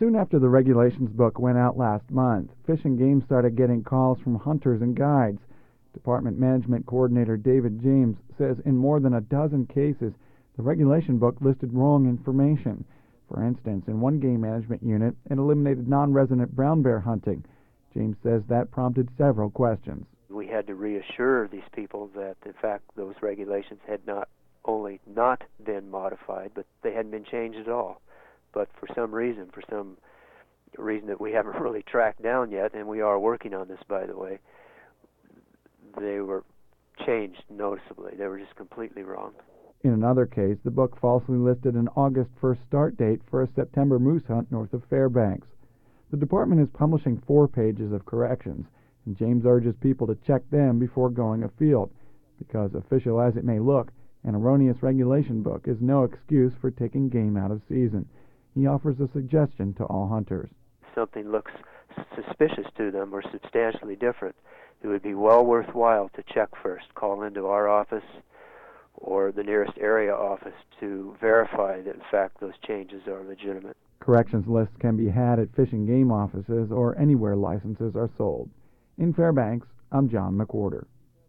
Soon after the regulations book went out last month, Fish and Game started getting calls from hunters and guides. Department Management Coordinator David James says in more than a dozen cases, the regulation book listed wrong information. For instance, in one game management unit, it eliminated non-resident brown bear hunting. James says that prompted several questions. We had to reassure these people that, in fact, those regulations had not only not been modified, but they hadn't been changed at all. But for some reason that we haven't really tracked down yet, and we are working on this, by the way, they were changed noticeably. They were just completely wrong. In another case, the book falsely listed an August 1st start date for a September moose hunt north of Fairbanks. The department is publishing 4 pages of corrections, and James urges people to check them before going afield, because, official as it may look, an erroneous regulation book is no excuse for taking game out of season. He offers a suggestion to all hunters. If something looks suspicious to them or substantially different, it would be well worthwhile to check first. Call into our office or the nearest area office to verify that, in fact, those changes are legitimate. Corrections lists can be had at Fish and Game offices or anywhere licenses are sold. In Fairbanks, I'm John McWhorter.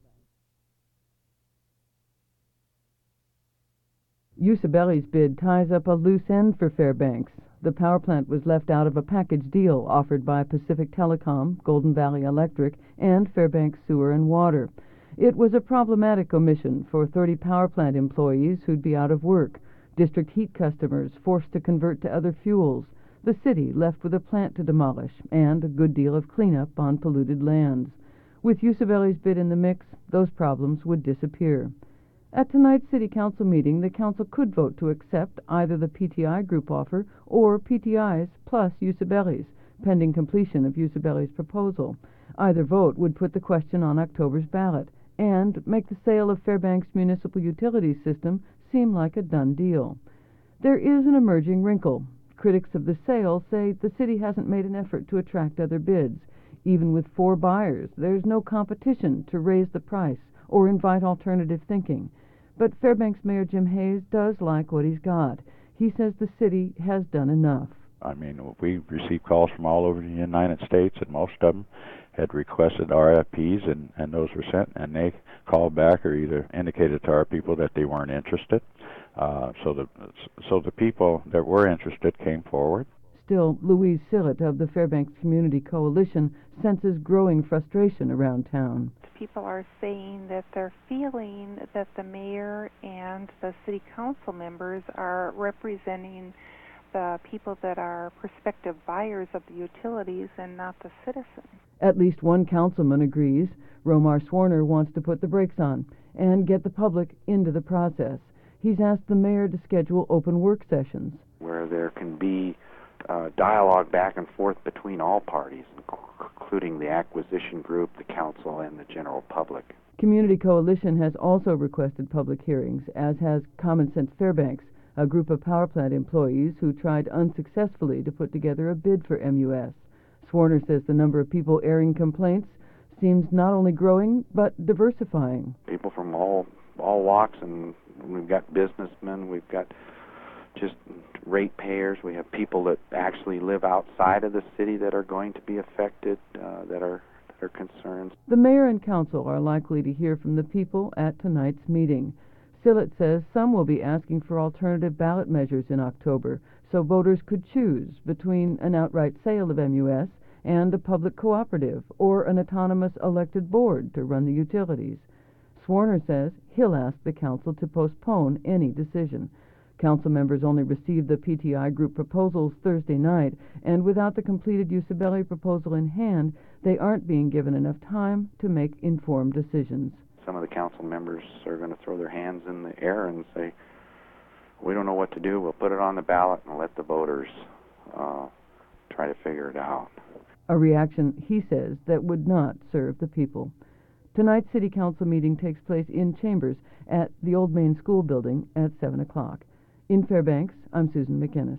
Usabelli's bid ties up a loose end for Fairbanks. The power plant was left out of a package deal offered by Pacific Telecom, Golden Valley Electric, and Fairbanks Sewer and Water. It was a problematic omission for 30 power plant employees who'd be out of work, district heat customers forced to convert to other fuels, the city left with a plant to demolish, and a good deal of cleanup on polluted lands. With Usabelli's bid in the mix, those problems would disappear. At tonight's City Council meeting, the Council could vote to accept either the PTI group offer or PTI's plus Usabelli's, pending completion of Usabelli's proposal. Either vote would put the question on October's ballot and make the sale of Fairbanks' municipal utilities system seem like a done deal. There is an emerging wrinkle. Critics of the sale say the city hasn't made an effort to attract other bids. Even with 4 buyers, there's no competition to raise the price or invite alternative thinking. But Fairbanks Mayor Jim Hayes does like what he's got. He says the city has done enough. I mean, we received calls from all over the United States, and most of them had requested RFPs, and those were sent, and they called back or either indicated to our people that they weren't interested. So the people that were interested came forward. Still, Louise Sillett of the Fairbanks Community Coalition senses growing frustration around town. People are saying that they're feeling that the mayor and the city council members are representing the people that are prospective buyers of the utilities and not the citizens. At least one councilman agrees. Romar Swarner wants to put the brakes on and get the public into the process. He's asked the mayor to schedule open work sessions where there can be dialogue back and forth between all parties, including the acquisition group, the council, and the general public. Community Coalition has also requested public hearings, as has Common Sense Fairbanks, a group of power plant employees who tried unsuccessfully to put together a bid for MUS. Swarner says the number of people airing complaints seems not only growing, but diversifying. People from all walks, and we've got businessmen, we've got just ratepayers, we have people that actually live outside of the city that are going to be affected, that are concerned. The mayor and council are likely to hear from the people at tonight's meeting. Sillett says some will be asking for alternative ballot measures in October, so voters could choose between an outright sale of MUS and a public cooperative or an autonomous elected board to run the utilities. Swarner says he'll ask the council to postpone any decision. Council members only received the PTI group proposals Thursday night, and without the completed Usabelli proposal in hand, they aren't being given enough time to make informed decisions. Some of the council members are going to throw their hands in the air and say, we don't know what to do, we'll put it on the ballot and let the voters try to figure it out. A reaction, he says, that would not serve the people. Tonight's City Council meeting takes place in chambers at the Old Main School building at 7 o'clock. In Fairbanks, I'm Susan McInnes.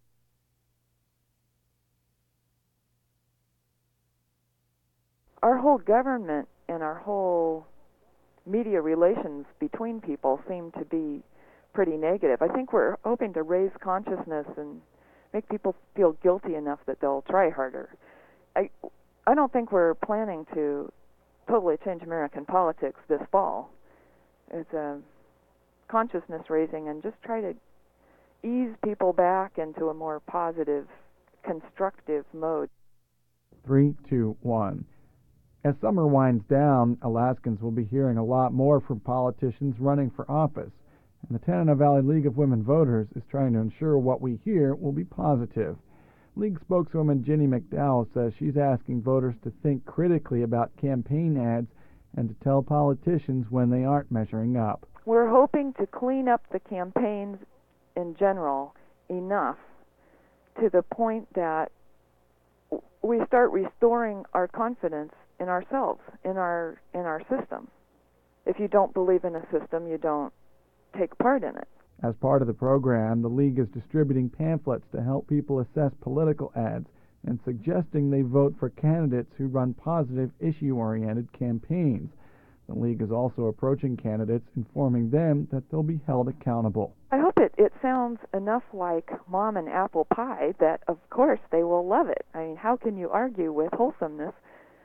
Our whole government and our whole media relations between people seem to be pretty negative. I think we're hoping to raise consciousness and make people feel guilty enough that they'll try harder. I don't think we're planning to totally change American politics this fall. It's a consciousness raising and just try to ease people back into a more positive, constructive mode. 3, 2, 1. As summer winds down, Alaskans will be hearing a lot more from politicians running for office, and the Tanana Valley League of Women Voters is trying to ensure what we hear will be positive. League spokeswoman Ginny McDowell says she's asking voters to think critically about campaign ads and to tell politicians when they aren't measuring up. We're hoping to clean up the campaigns in general enough to the point that we start restoring our confidence in ourselves, in our system. If you don't believe in a system, you don't take part in it. As part of the program, the League is distributing pamphlets to help people assess political ads and suggesting they vote for candidates who run positive, issue-oriented campaigns. The League is also approaching candidates, informing them that they'll be held accountable. I hope it sounds enough like Mom and Apple Pie that, of course, they will love it. I mean, how can you argue with wholesomeness?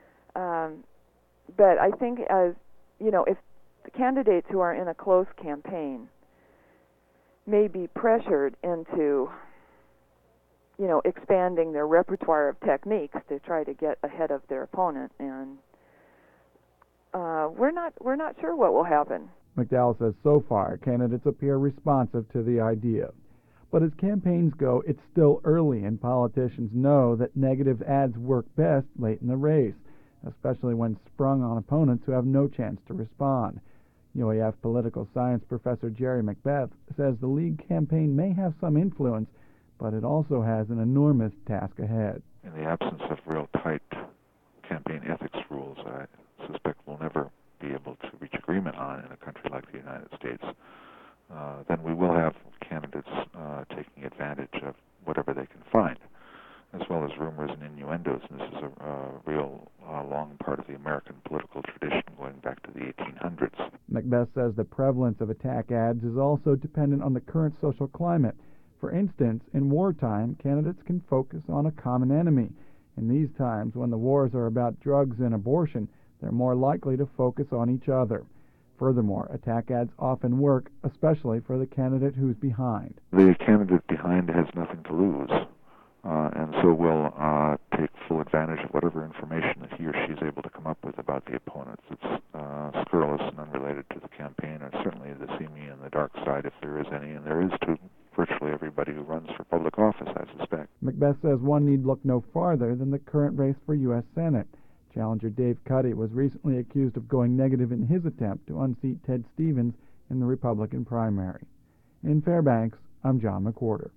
But I think, if the candidates who are in a close campaign may be pressured into, expanding their repertoire of techniques to try to get ahead of their opponent, and we're not sure what will happen. McDowell says so far candidates appear responsive to the idea. But as campaigns go, it's still early, and politicians know that negative ads work best late in the race, especially when sprung on opponents who have no chance to respond. UAF political science professor Jerry Macbeth says the League campaign may have some influence, but it also has an enormous task ahead. In the absence of real tight campaign ethics rules, I suspect we'll never be able to reach agreement on in a country like the United States. Then we will have candidates taking advantage of whatever they can find, as well as rumors and innuendos. And this is a real long part of the American political tradition going back to the 1800s. Macbeth says the prevalence of attack ads is also dependent on the current social climate. For instance, in wartime, candidates can focus on a common enemy. In these times, when the wars are about drugs and abortion, they're more likely to focus on each other. Furthermore, attack ads often work, especially for the candidate who's behind. The candidate behind has nothing to lose, and so will take full advantage of whatever information that he or she is able to come up with about the opponents. It's scurrilous and unrelated to the campaign, and certainly the seamy and the dark side, if there is any, and there is to virtually everybody who runs for public office, I suspect. Macbeth says one need look no farther than the current race for U.S. Senate. Challenger Dave Cuddy was recently accused of going negative in his attempt to unseat Ted Stevens in the Republican primary. In Fairbanks, I'm John McWhorter.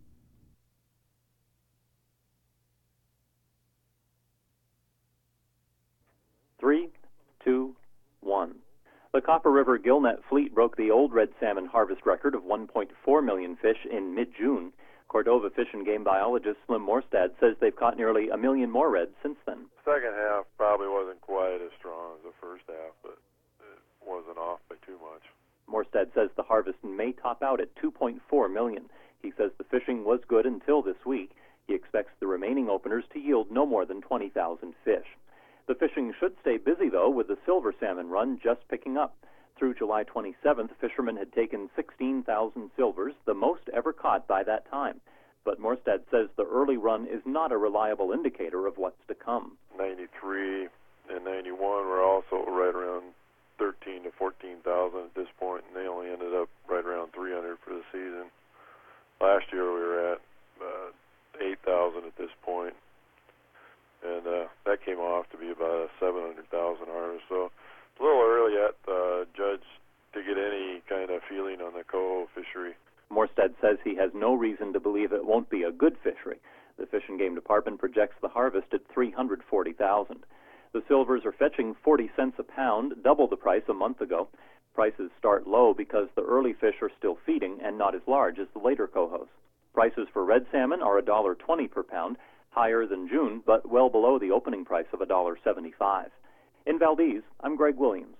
Three, two, one. The Copper River gillnet fleet broke the old red salmon harvest record of 1.4 million fish in mid-June. Cordova Fish and Game biologist Slim Morstad says they've caught nearly 1 million more reds since then. Second half probably wasn't quite as strong as the first half, but it wasn't off by too much. Morstad says the harvest may top out at 2.4 million. He says the fishing was good until this week. He expects the remaining openers to yield no more than 20,000 fish. The fishing should stay busy, though, with the silver salmon run just picking up. Through July 27th, fishermen had taken 16,000 silvers, the most ever caught by that time. But Morstad says the early run is not a reliable indicator of what's to come. 93 and 91 were also right around 13 to 14,000 at this point, and they only ended up right around 300 for the season. Last year we were at 8,000 at this point, and that came off to be about a 700,000 harvest. So it's a little early yet, Judge, to get any kind of feeling on the coho fishery. Morstad says he has no reason to believe it won't be a good fishery. The Fish and Game Department projects the harvest at 340,000. The silvers are fetching 40 cents a pound, double the price a month ago. Prices start low because the early fish are still feeding and not as large as the later cohos. Prices for red salmon are $1.20 per pound, higher than June, but well below the opening price of $1.75. In Valdez, I'm Greg Williams.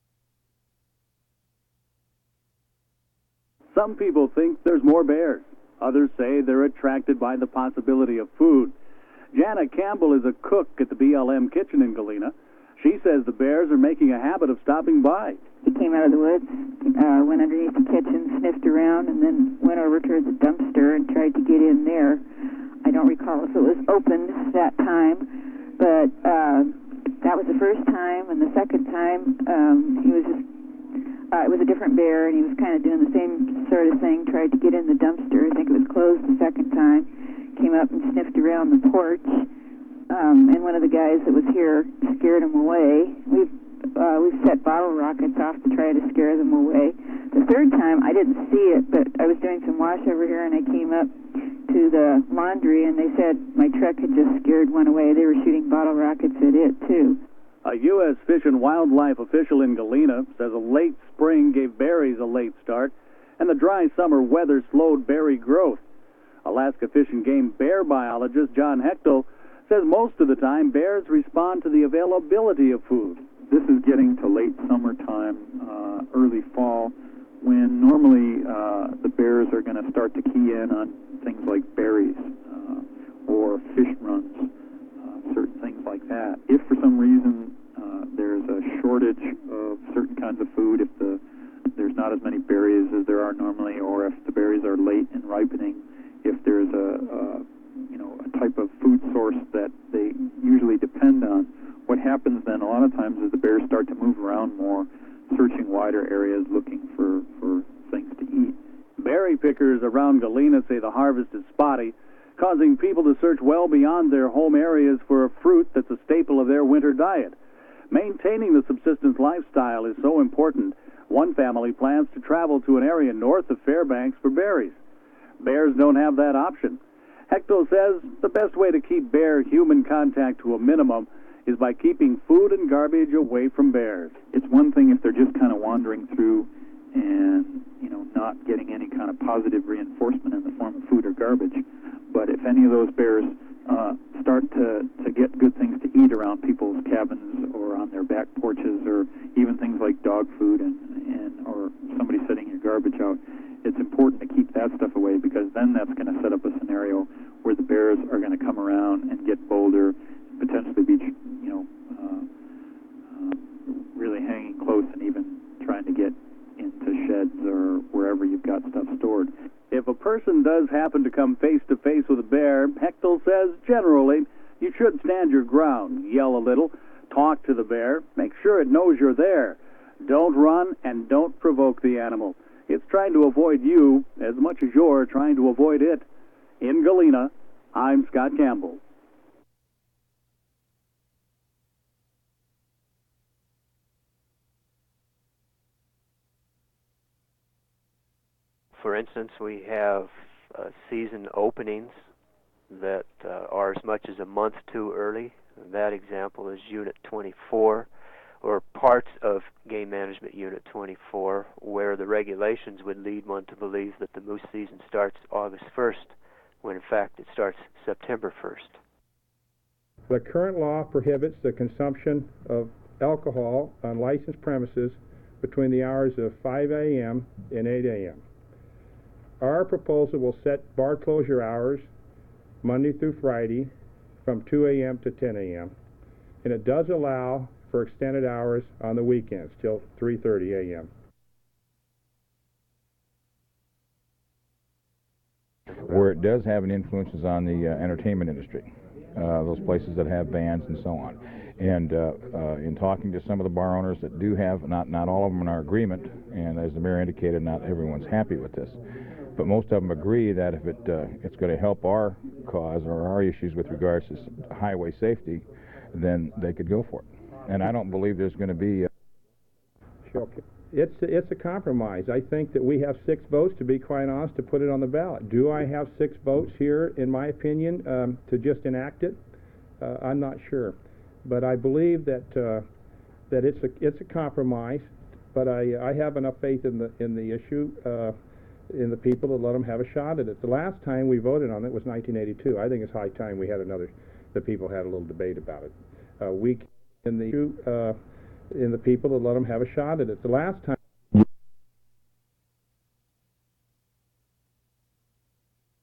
Some people think there's more bears. Others say they're attracted by the possibility of food. Jana Campbell is a cook at the BLM kitchen in Galena. She says the bears are making a habit of stopping by. He came out of the woods, went underneath the kitchen, sniffed around, and then went over towards the dumpster and tried to get in there. I don't recall if it was opened that time, but that was the first time, and the second time he was just, it was a different bear, and he was kind of doing the same sort of thing, tried to get in the dumpster. I think it was closed the second time, came up and sniffed around the porch, and one of the guys that was here scared him away. We've set bottle rockets off to try to scare them away. The third time, I didn't see it, but I was doing some wash over here, and I came up to the laundry, and they said my truck had just scared one away. They were shooting bottle rockets at it, too. A U.S. Fish and Wildlife official in Galena says a late spring gave berries a late start, and the dry summer weather slowed berry growth. Alaska Fish and Game bear biologist John Hechtel says most of the time bears respond to the availability of food. This is getting to late summertime, early fall, when normally the bears are going to start to key in on things like berries or fish runs, certain things like that. If for some reason there's a shortage of certain kinds of food, if there's not as many berries as there are normally, or if the berries are late in ripening, if there's a type of food source that they usually depend on, what happens then a lot of times is the bears start to move around more, searching wider areas looking for things to eat. Berry pickers around Galena say the harvest is spotty, causing people to search well beyond their home areas for a fruit that's a staple of their winter diet. Maintaining the subsistence lifestyle is so important, one family plans to travel to an area north of Fairbanks for berries. Bears don't have that option. Hechtel says the best way to keep bear-human contact to a minimum is by keeping food and garbage away from bears. It's one thing if they're just kind of wandering through and, not getting any kind of positive reinforcement in the form of food or garbage. But if any of those bears start to get good things to eat around people's cabins or on their back porches, or even things like dog food and or somebody setting your garbage out, it's important to keep that stuff away, because then that's going to set up a scenario where the bears are going to come around and get bolder, potentially be, really hanging close and even trying to get into sheds or wherever you've got stuff stored. If a person does happen to come face to face with a bear, Hechtel says generally you should stand your ground, yell a little, talk to the bear, make sure it knows you're there. Don't run and don't provoke the animal. It's trying to avoid you as much as you're trying to avoid it. In Galena, I'm Scott Campbell. For instance, we have season openings that are as much as a month too early. And that example is Unit 24, or parts of Game Management Unit 24, where the regulations would lead one to believe that the moose season starts August 1st, when in fact it starts September 1st. The current law prohibits the consumption of alcohol on licensed premises between the hours of 5 a.m. and 8 a.m. Our proposal will set bar closure hours Monday through Friday from 2 a.m. to 10 a.m. and it does allow for extended hours on the weekends till 3:30 a.m. Where it does have an influence is on the entertainment industry, those places that have bands and so on. And in talking to some of the bar owners that do have, not all of them in our agreement, and as the mayor indicated, not everyone's happy with this, but most of them agree that if it's going to help our cause or our issues with regards to highway safety, then they could go for it. And I don't believe there's going to be It's a compromise. I think that we have 6 votes, to be quite honest, to put it on the ballot. Do I have 6 votes here, in my opinion, to just enact it? I'm not sure. But I believe that it's a compromise. But I have enough faith in the issue, in the people, to let them have a shot at it. The last time we voted on it was 1982. I think it's high time we had the people had a little debate about it. In the people, to let them have a shot at it. The last time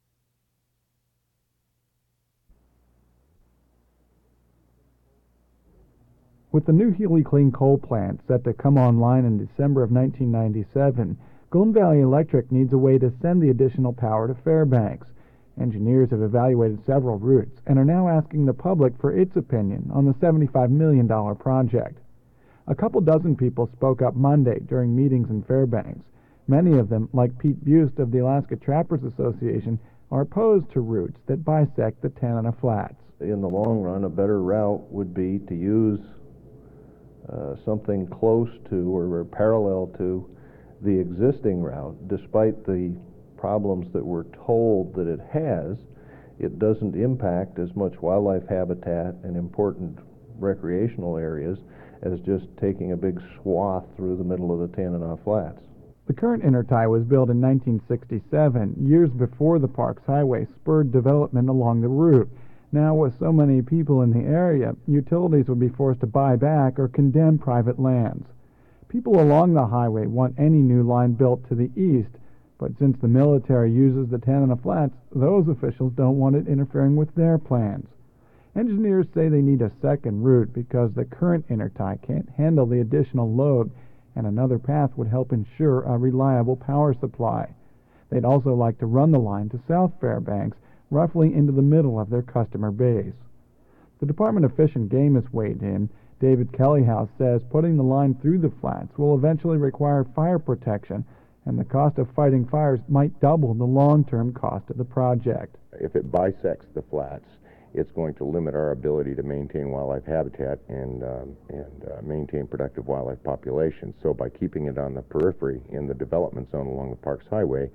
With the new Healy Clean coal plant set to come online in December of 1997, Golden Valley Electric needs a way to send the additional power to Fairbanks. Engineers have evaluated several routes and are now asking the public for its opinion on the $75 million project. A couple dozen people spoke up Monday during meetings in Fairbanks. Many of them, like Pete Bust of the Alaska Trappers Association, are opposed to routes that bisect the Tanana Flats. In the long run, a better route would be to use something close to or parallel to the existing route. Despite the problems that we're told that it has, it doesn't impact as much wildlife habitat and important recreational areas as just taking a big swath through the middle of the Tanana Flats. The current intertie was built in 1967, years before the Parks Highway spurred development along the route. Now, with so many people in the area, utilities would be forced to buy back or condemn private lands. People along the highway want any new line built to the east, but since the military uses the Tanana Flats, those officials don't want it interfering with their plans. Engineers say they need a second route because the current intertie can't handle the additional load, and another path would help ensure a reliable power supply. They'd also like to run the line to South Fairbanks, roughly into the middle of their customer base. The Department of Fish and Game has weighed in. David Kellyhouse says putting the line through the flats will eventually require fire protection, and the cost of fighting fires might double the long-term cost of the project. If it bisects the flats, it's going to limit our ability to maintain wildlife habitat and maintain productive wildlife populations. So by keeping it on the periphery in the development zone along the Parks Highway,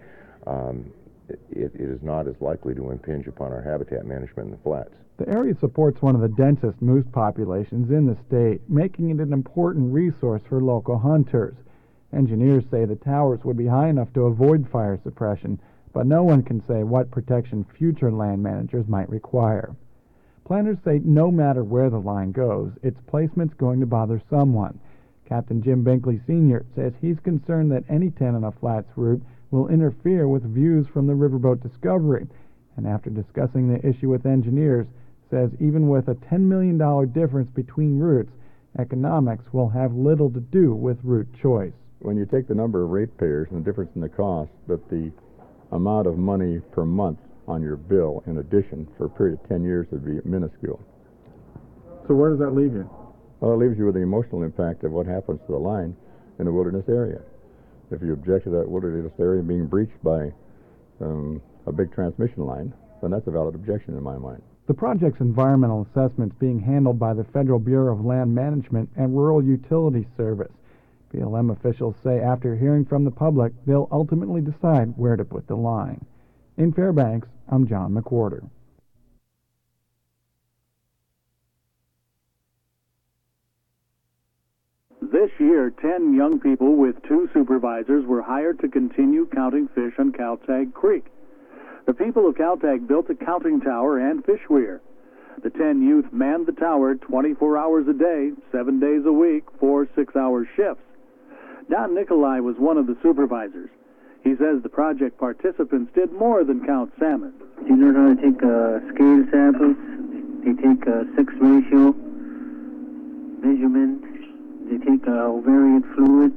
it is not as likely to impinge upon our habitat management in the flats. The area supports one of the densest moose populations in the state, making it an important resource for local hunters. Engineers say the towers would be high enough to avoid fire suppression, but no one can say what protection future land managers might require. Planners say no matter where the line goes, its placement's going to bother someone. Captain Jim Binkley Sr. says he's concerned that any Tanana Flats route will interfere with views from the riverboat Discovery, and after discussing the issue with engineers, says even with a $10 million difference between routes, economics will have little to do with route choice. When you take the number of ratepayers and the difference in the cost, but the amount of money per month on your bill in addition for a period of 10 years would be minuscule. So where does that leave you? Well, it leaves you with the emotional impact of what happens to the line in a wilderness area. If you object to that wilderness area being breached by a big transmission line, then that's a valid objection in my mind. The project's environmental assessment is being handled by the Federal Bureau of Land Management and Rural Utilities Service. BLM officials say after hearing from the public, they'll ultimately decide where to put the line. In Fairbanks, I'm John McWhorter. This year, 10 young people with 2 supervisors were hired to continue counting fish on Caltag Creek. The people of Caltag built a counting tower and fish weir. The 10 youth manned the tower 24 hours a day, 7 days a week, 4 6-hour shifts. Don Nicolai was one of the supervisors. He says the project participants did more than count salmon. They learn how to take scale samples. They take a 6-ratio measurement. They take ovarian fluids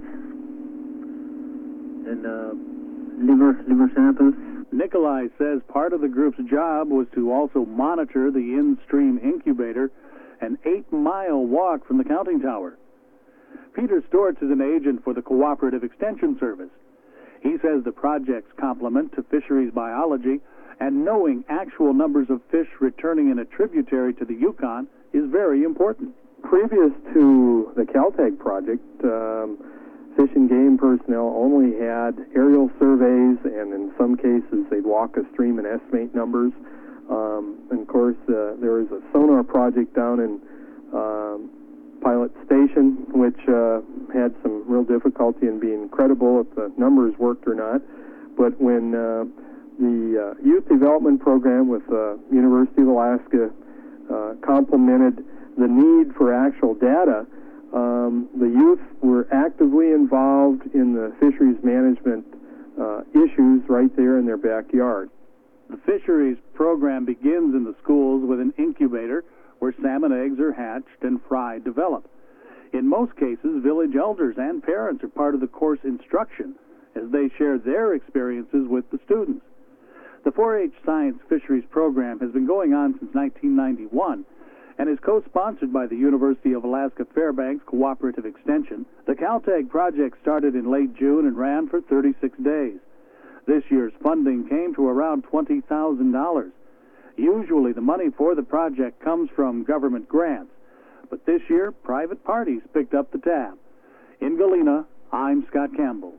and liver samples. Nicolai says part of the group's job was to also monitor the in-stream incubator, an 8-mile walk from the counting tower. Peter Stortz is an agent for the Cooperative Extension Service. He says the project's complement to fisheries biology and knowing actual numbers of fish returning in a tributary to the Yukon is very important. Previous to the Caltag project, Fish and Game personnel only had aerial surveys, and in some cases they'd walk a stream and estimate numbers. And of course, there was a sonar project down in Pilot Station, which had some real difficulty in being credible if the numbers worked or not. But when the Youth Development Program with University of Alaska complemented the need for actual data, the youth were actively involved in the fisheries management issues right there in their backyard. The fisheries program begins in the schools with an incubator where salmon eggs are hatched and fry develop. In most cases, village elders and parents are part of the course instruction as they share their experiences with the students. The 4-H Science Fisheries program has been going on since 1991 and is co-sponsored by the University of Alaska Fairbanks Cooperative Extension. The Caltag project started in late June and ran for 36 days. This year's funding came to around $20,000. Usually the money for the project comes from government grants, but this year private parties picked up the tab. In Galena, I'm Scott Campbell.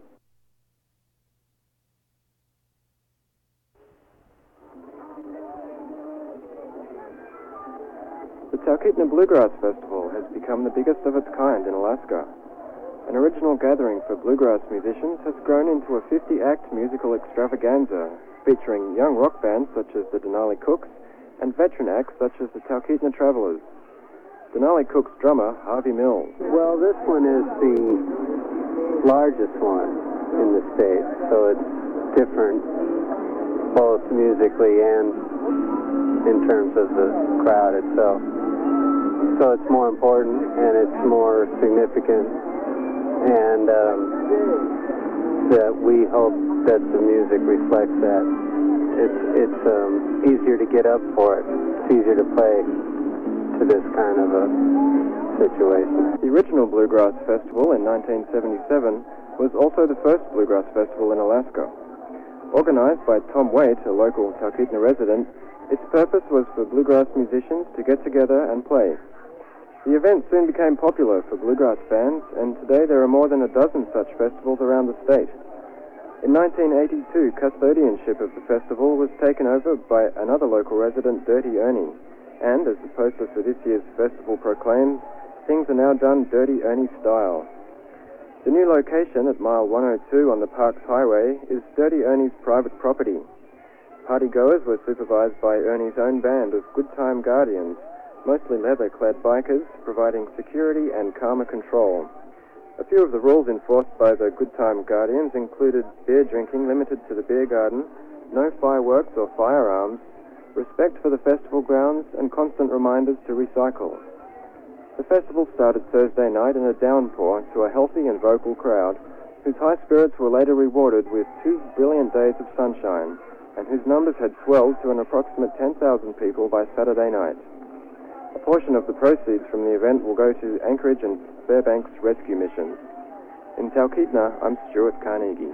The Talkeetna Bluegrass Festival has become the biggest of its kind in Alaska. An original gathering for bluegrass musicians has grown into a 50-act musical extravaganza featuring young rock bands such as the Denali Cooks and veteran acts such as the Talkeetna Travelers. Denali Cooks drummer Harvey Mills. Well, this one is the largest one in the state, so it's different both musically and in terms of the crowd itself. So it's more important and it's more significant, and that we hope that the music reflects that. It's easier to get up for it. It's easier to play to this kind of a situation. The original Bluegrass Festival in 1977 was also the first Bluegrass Festival in Alaska. Organized by Tom Waite, a local Talkeetna resident, its purpose was for bluegrass musicians to get together and play. The event soon became popular for bluegrass fans, and today there are more than a dozen such festivals around the state. In 1982, custodianship of the festival was taken over by another local resident, Dirty Ernie, and as the poster for this year's festival proclaims, things are now done Dirty Ernie style. The new location at mile 102 on the Parks Highway is Dirty Ernie's private property. Partygoers were supervised by Ernie's own band of Good Time Guardians, mostly leather-clad bikers, providing security and karma control. A few of the rules enforced by the Good Time Guardians included beer drinking limited to the beer garden, no fireworks or firearms, respect for the festival grounds, and constant reminders to recycle. The festival started Thursday night in a downpour to a healthy and vocal crowd, whose high spirits were later rewarded with 2 brilliant days of sunshine, and whose numbers had swelled to an approximate 10,000 people by Saturday night. A portion of the proceeds from the event will go to Anchorage and Fairbanks rescue missions. In Talkeetna, I'm Stuart Carnegie.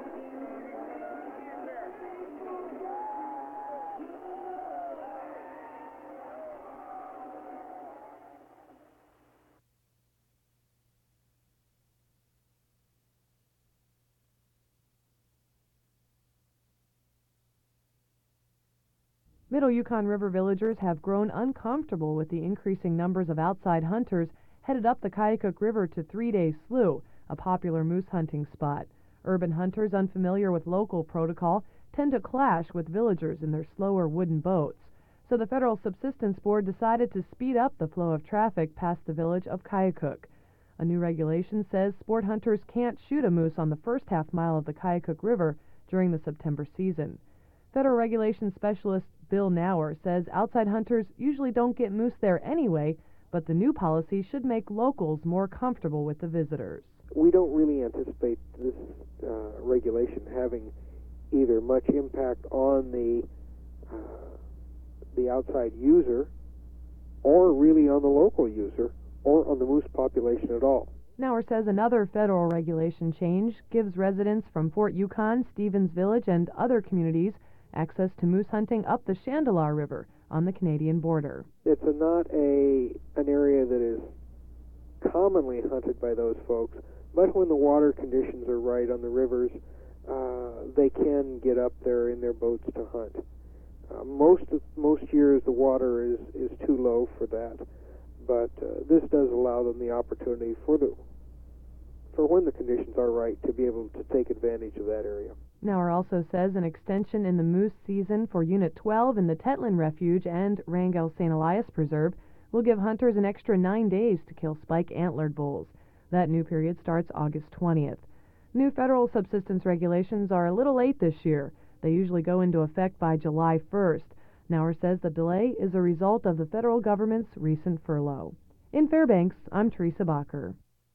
Middle Yukon River villagers have grown uncomfortable with the increasing numbers of outside hunters headed up the Kayukuk River to 3-Day Slough, a popular moose hunting spot. Urban hunters unfamiliar with local protocol tend to clash with villagers in their slower wooden boats. So the Federal Subsistence Board decided to speed up the flow of traffic past the village of Kayukuk. A new regulation says sport hunters can't shoot a moose on the first half-mile of the Kayukuk River during the September season. Federal Regulation Specialist Bill Nauer says outside hunters usually don't get moose there anyway, but the new policy should make locals more comfortable with the visitors. We don't really anticipate this regulation having either much impact on the outside user, or really on the local user, or on the moose population at all. Nauer says another federal regulation change gives residents from Fort Yukon, Stevens Village, and other communities access to moose hunting up the Chandalar River on the Canadian border. It's not an area that is commonly hunted by those folks, but when the water conditions are right on the rivers, they can get up there in their boats to hunt. Most years the water is too low for that, but this does allow them the opportunity for when the conditions are right to be able to take advantage of that area. Nauer also says an extension in the moose season for Unit 12 in the Tetlin Refuge and Wrangell St. Elias Preserve will give hunters an extra 9 days to kill spike-antlered bulls. That new period starts August 20th. New federal subsistence regulations are a little late this year. They usually go into effect by July 1st. Nauer says the delay is a result of the federal government's recent furlough. In Fairbanks, I'm Teresa Bacher.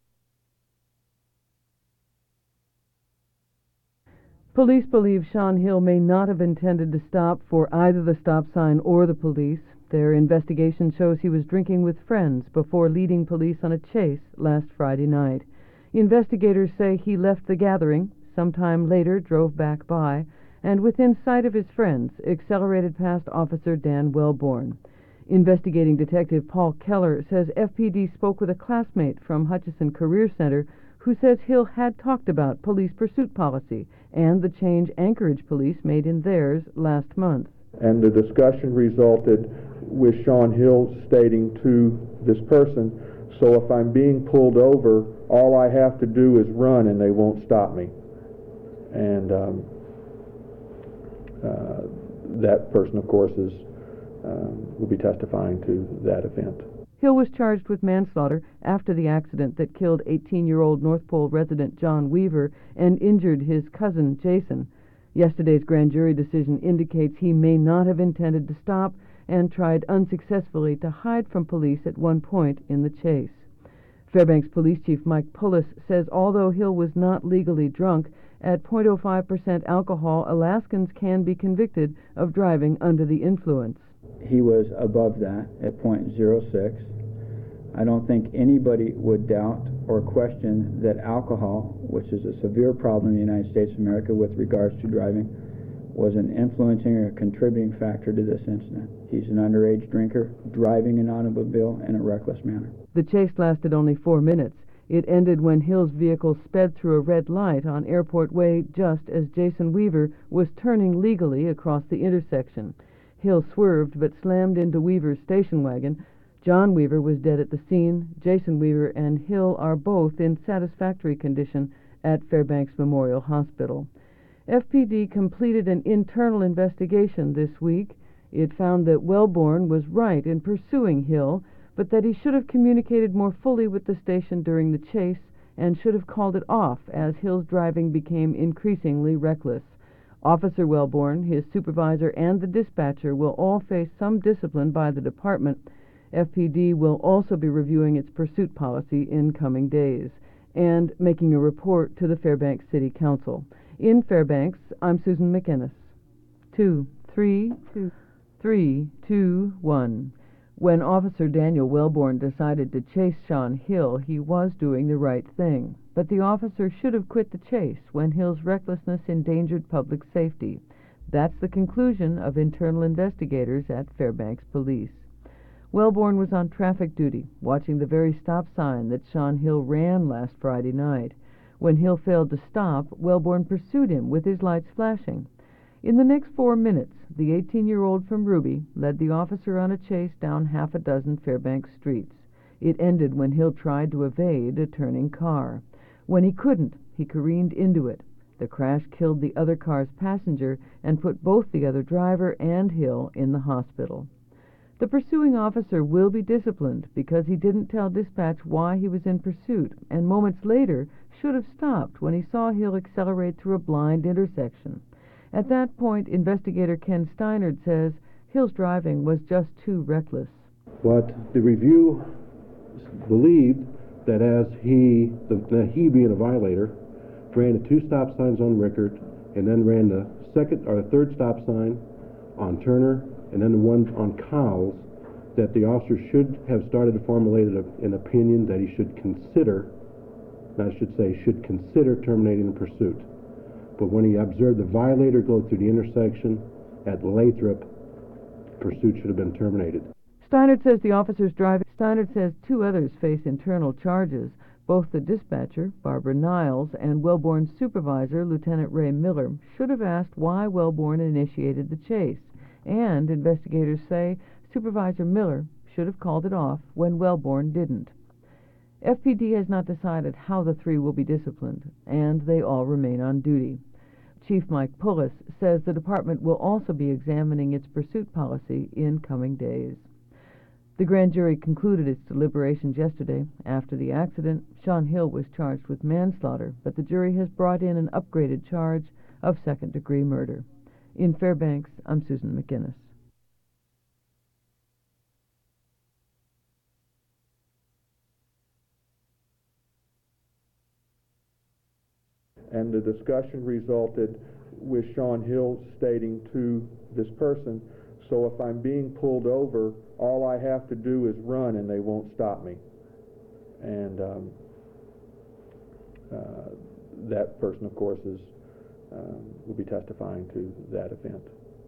Police believe Sean Hill may not have intended to stop for either the stop sign or the police. Their investigation shows he was drinking with friends before leading police on a chase last Friday night. Investigators say he left the gathering, sometime later drove back by, and within sight of his friends, accelerated past Officer Dan Wellborn. Investigating Detective Paul Keller says FPD spoke with a classmate from Hutchison Career Center who says Hill had talked about police pursuit policy and the change Anchorage police made in theirs last month. And the discussion resulted with Sean Hill stating to this person, so if I'm being pulled over, all I have to do is run and they won't stop me. And that person, of course, will be testifying to that event. Hill was charged with manslaughter after the accident that killed 18-year-old North Pole resident John Weaver and injured his cousin Jason. Yesterday's grand jury decision indicates he may not have intended to stop and tried unsuccessfully to hide from police at one point in the chase. Fairbanks Police Chief Mike Pullis says although Hill was not legally drunk, at 0.05% alcohol, Alaskans can be convicted of driving under the influence. He was above that at 0.06. I don't think anybody would doubt or question that alcohol, which is a severe problem in the United States of America with regards to driving, was an influencing or contributing factor to this incident. He's an underage drinker, driving an automobile in a reckless manner. The chase lasted only 4 minutes. It ended when Hill's vehicle sped through a red light on Airport Way just as Jason Weaver was turning legally across the intersection. Hill swerved but slammed into Weaver's station wagon. John Weaver was dead at the scene. Jason Weaver and Hill are both in satisfactory condition at Fairbanks Memorial Hospital. FPD completed an internal investigation this week. It found that Wellborn was right in pursuing Hill, but that he should have communicated more fully with the station during the chase and should have called it off as Hill's driving became increasingly reckless. Officer Wellborn, his supervisor, and the dispatcher will all face some discipline by the department. FPD will also be reviewing its pursuit policy in coming days and making a report to the Fairbanks City Council. In Fairbanks, I'm Susan McInnes. 2, 3, 2, 3, 2, 1. When Officer Daniel Wellborn decided to chase Sean Hill, he was doing the right thing. But the officer should have quit the chase when Hill's recklessness endangered public safety. That's the conclusion of internal investigators at Fairbanks Police. Wellborn was on traffic duty, watching the very stop sign that Sean Hill ran last Friday night. When Hill failed to stop, Wellborn pursued him with his lights flashing. In the next 4 minutes, the 18-year-old from Ruby led the officer on a chase down half a dozen Fairbanks streets. It ended when Hill tried to evade a turning car. When he couldn't, he careened into it. The crash killed the other car's passenger and put both the other driver and Hill in the hospital. The pursuing officer will be disciplined because he didn't tell dispatch why he was in pursuit and moments later should have stopped when he saw Hill accelerate through a blind intersection. At that point, investigator Ken Steinert says Hill's driving was just too reckless. But the review believed that he being a violator, ran the 2 stop signs on Rickert and then ran the third stop sign on Turner and then the one on Cowles, that the officer should have started to formulate an opinion that he should consider terminating the pursuit. But when he observed the violator go through the intersection at Lathrop, pursuit should have been terminated. Steinert says the officer's driving. Steinert says 2 others face internal charges. Both the dispatcher, Barbara Niles, and Wellborn's supervisor, Lieutenant Ray Miller, should have asked why Wellborn initiated the chase. And investigators say Supervisor Miller should have called it off when Wellborn didn't. FPD has not decided how the 3 will be disciplined, and they all remain on duty. Chief Mike Pullis says the department will also be examining its pursuit policy in coming days. The grand jury concluded its deliberations yesterday. After the accident, Sean Hill was charged with manslaughter, but the jury has brought in an upgraded charge of second-degree murder. In Fairbanks, I'm Susan McInnes. And the discussion resulted with Sean Hill stating to this person, so if I'm being pulled over, all I have to do is run and they won't stop me. And that person, of course, will be testifying to that event.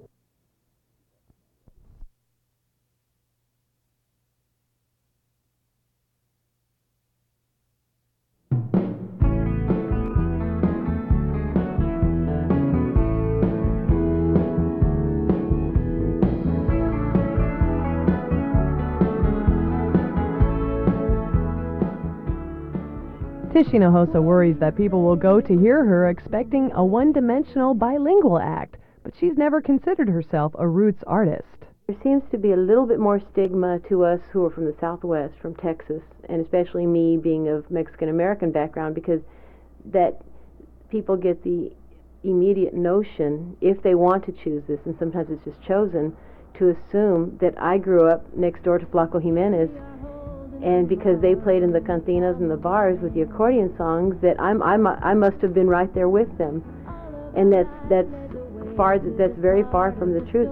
Tish Hinojosa worries that people will go to hear her expecting a one-dimensional bilingual act, but she's never considered herself a roots artist. There seems to be a little bit more stigma to us who are from the Southwest, from Texas, and especially me being of Mexican-American background, because that people get the immediate notion, if they want to choose this, and sometimes it's just chosen, to assume that I grew up next door to Flaco Jimenez, and because they played in the cantinas and the bars with the accordion songs, that I must have been right there with them, and that's very far from the truth.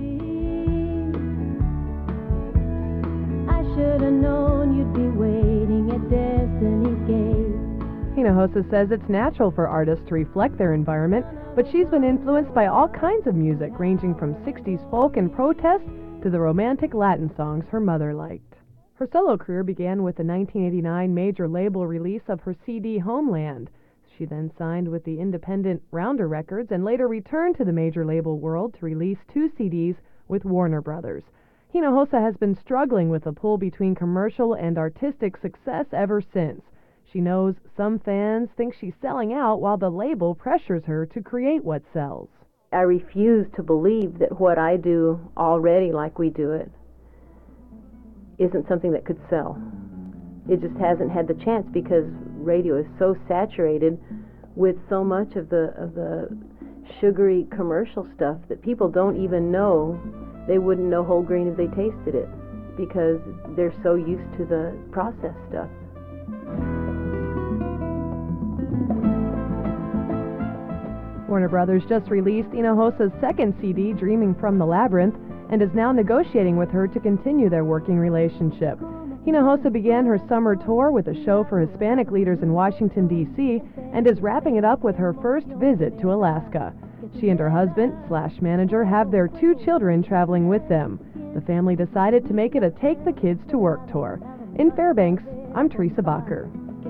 I should have known you'd be waiting at Destiny's Gate. Hinojosa says it's natural for artists to reflect their environment, but she's been influenced by all kinds of music, ranging from 60s folk and protest to the romantic Latin songs her mother liked. Her solo career began with the 1989 major label release of her CD Homeland. She then signed with the independent Rounder Records and later returned to the major label world to release 2 CDs with Warner Brothers. Hinojosa has been struggling with the pull between commercial and artistic success ever since. She knows some fans think she's selling out while the label pressures her to create what sells. I refuse to believe that what I do already, like we do it, isn't something that could sell. It just hasn't had the chance because radio is so saturated with so much of the sugary commercial stuff that people don't even know. They wouldn't know whole grain if they tasted it because they're so used to the processed stuff. Warner Brothers just released Hinojosa's second CD, Dreaming from the Labyrinth, and is now negotiating with her to continue their working relationship. Hinojosa began her summer tour with a show for Hispanic leaders in Washington, D.C., and is wrapping it up with her first visit to Alaska. She and her husband/manager have their 2 children traveling with them. The family decided to make it a Take the Kids to Work tour. In Fairbanks, I'm Teresa Bacher.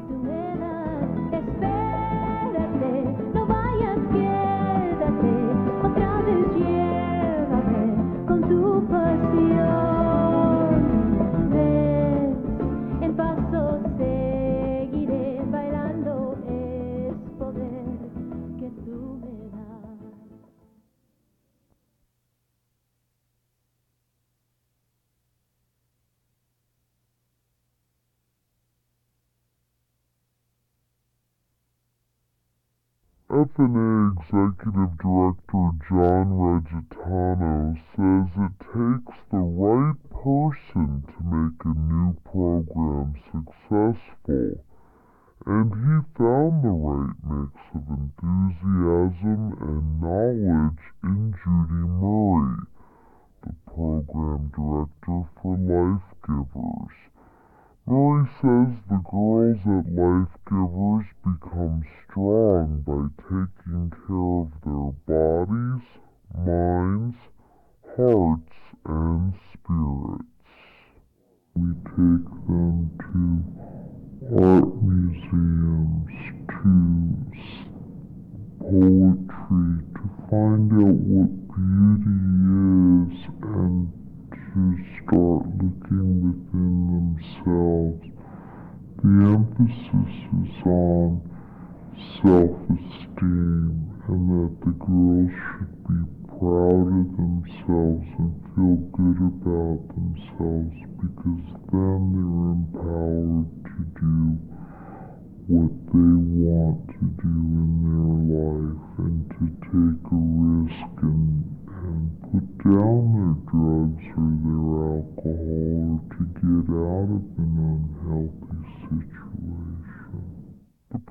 FNA Executive Director John Regitano says it takes the right person to make a new program successful, and he found the right mix of enthusiasm and knowledge in Judy Murray, the program director for Life Givers. Murray says the girls at Life Givers become strong by taking care of their bodies, minds, hearts, and spirits. We take them to art museums, to poetry, to find out what beauty is and to start looking within themselves. The emphasis is on self-esteem and that the girls should be proud of themselves and feel good about themselves because then they're empowered to do what they want to do in their life and to take a risk and put down their drugs or their alcohol or to get out of an unhealthy situation. The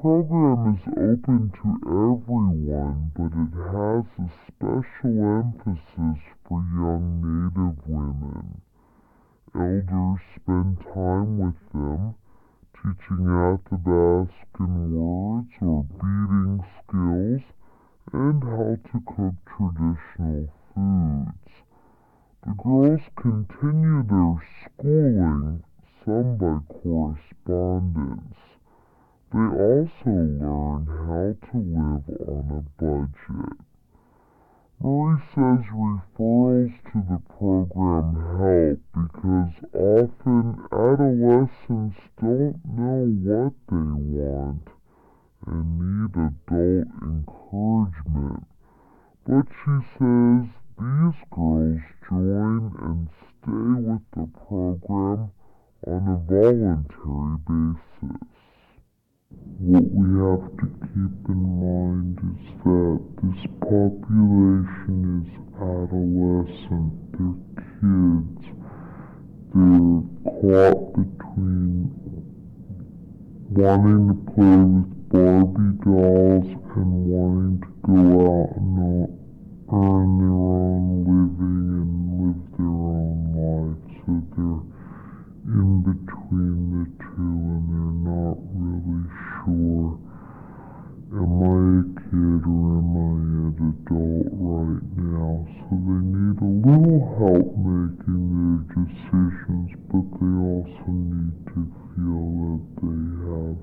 program is open to everyone, but it has a special emphasis for young Native women. Elders spend time with them, teaching Athabascan words or beading skills, and how to cook traditional foods. The girls continue their schooling, some by correspondence. They also learn how to live on a budget. Murray says referrals to the program help because often adolescents don't know what they want and need adult encouragement. But she says these girls join and stay with the program on a voluntary basis. What we have to keep in mind is that this population is adolescent, they're kids, they're caught between wanting to play with Barbie dolls and wanting to go out and earn their own living and live their own life, so they're in between the two and they're not really sure, am I a kid or am I an adult right now? So they need a little help making their decisions, but they also need to feel that they have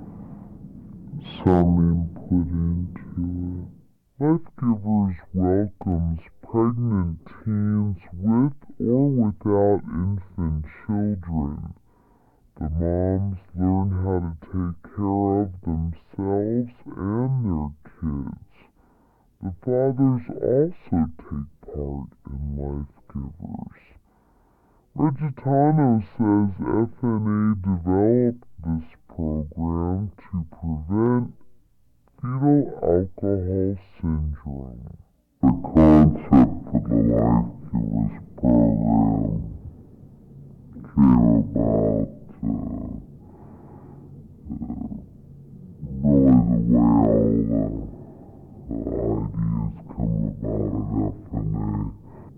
some input into it. Life Givers welcomes pregnant teens with or without infant children. The moms learn how to take care of themselves and their kids. The fathers also take part in Life Givers. Regitano says FNA developed this program to prevent fetal alcohol syndrome. The concept for the Life Givers program came about really the way all the ideas come about at FNA,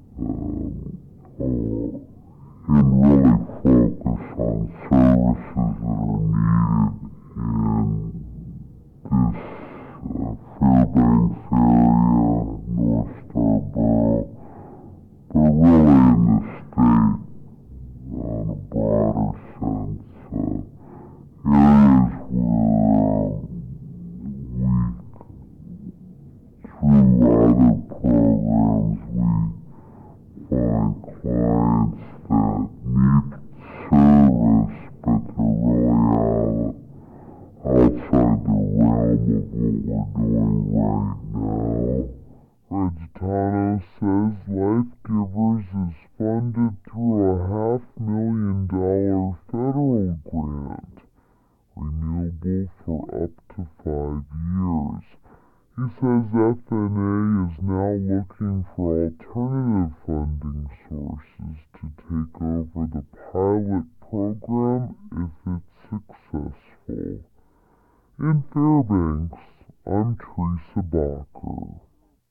and really focus on services that are needed in this Fairbanks area, North Star Borough, but really in the state on a broader sense. Areas where through other programs, we find clients that need service, but they're really outside the realm of what we're doing right now. Regitano says Life Givers is funded through a $500,000 federal grant, renewable for up to 5 years. He says FNA is now looking for alternative funding sources to take over the pilot program if it's successful. In Fairbanks, I'm Teresa Bacher.